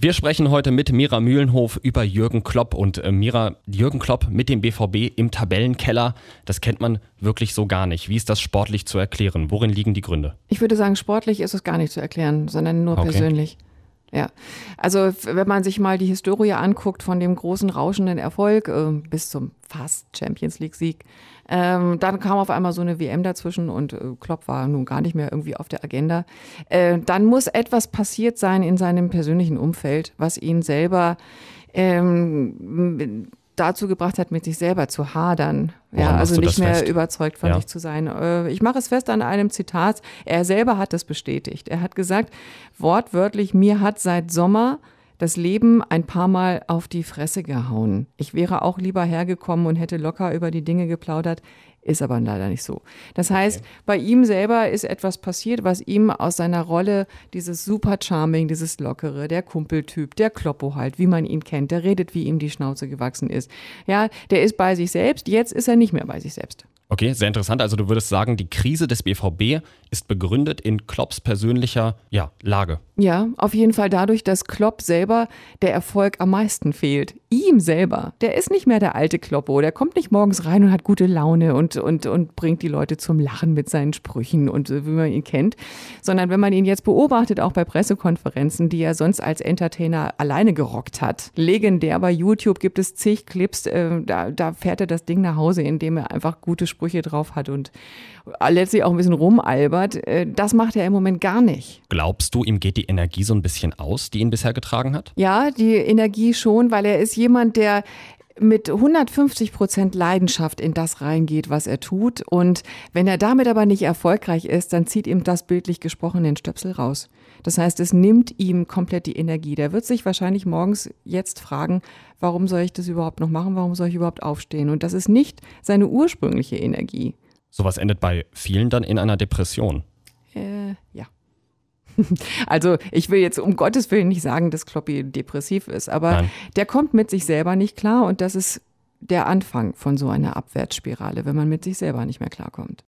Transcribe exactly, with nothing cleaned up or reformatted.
Wir sprechen heute mit Mira Mühlenhof über Jürgen Klopp. Und äh, Mira, Jürgen Klopp mit dem B V B im Tabellenkeller, das kennt man wirklich so gar nicht. Wie ist das sportlich zu erklären? Worin liegen die Gründe? Ich würde sagen, sportlich ist es gar nicht zu erklären, sondern nur Okay. persönlich. Ja, also wenn man sich mal die Historie anguckt von dem großen rauschenden Erfolg äh, bis zum fast Champions League Sieg, ähm, dann kam auf einmal so eine W M dazwischen und äh, Klopp war nun gar nicht mehr irgendwie auf der Agenda. Äh, dann muss etwas passiert sein in seinem persönlichen Umfeld, was ihn selber ähm, dazu gebracht hat, mit sich selber zu hadern. Woran Ja, machst also du nicht das mehr fest? überzeugt von Ja. sich zu sein. Äh, Ich mache es fest an einem Zitat. Er selber hat es bestätigt. Er hat gesagt, wortwörtlich, mir hat seit Sommer das Leben ein paar Mal auf die Fresse gehauen. Ich wäre auch lieber hergekommen und hätte locker über die Dinge geplaudert. Ist aber leider nicht so. Das heißt, Okay. bei ihm selber ist etwas passiert, was ihm aus seiner Rolle, dieses super Charming, dieses Lockere, der Kumpeltyp, der Kloppo halt, wie man ihn kennt, der redet, wie ihm die Schnauze gewachsen ist. Ja, der ist bei sich selbst, jetzt ist er nicht mehr bei sich selbst. Okay, sehr interessant. Also du würdest sagen, die Krise des B V B ist begründet in Klopps persönlicher ja, Lage. Ja, auf jeden Fall dadurch, dass Klopp selber der Erfolg am meisten fehlt. Ihm selber. Der ist nicht mehr der alte Kloppo. Der kommt nicht morgens rein und hat gute Laune und, und, und bringt die Leute zum Lachen mit seinen Sprüchen und äh, wie man ihn kennt. Sondern wenn man ihn jetzt beobachtet, auch bei Pressekonferenzen, die er sonst als Entertainer alleine gerockt hat. Legendär bei YouTube gibt es zig Clips, äh, da, da fährt er das Ding nach Hause, indem er einfach gute Sprüche drauf hat und letztlich auch ein bisschen rumalbert. Äh, Das macht er im Moment gar nicht. Glaubst du, ihm geht die Energie so ein bisschen aus, die ihn bisher getragen hat? Ja, die Energie schon, weil er ist jemand, der mit hundertfünfzig Prozent Leidenschaft in das reingeht, was er tut. Und wenn er damit aber nicht erfolgreich ist, dann zieht ihm das bildlich gesprochen den Stöpsel raus. Das heißt, es nimmt ihm komplett die Energie. Der wird sich wahrscheinlich morgens jetzt fragen, warum soll ich das überhaupt noch machen? Warum soll ich überhaupt aufstehen? Und das ist nicht seine ursprüngliche Energie. Sowas endet bei vielen dann in einer Depression. Äh, ja. Also ich will jetzt um Gottes Willen nicht sagen, dass Kloppi depressiv ist, aber Nein. der kommt mit sich selber nicht klar und das ist der Anfang von so einer Abwärtsspirale, wenn man mit sich selber nicht mehr klarkommt.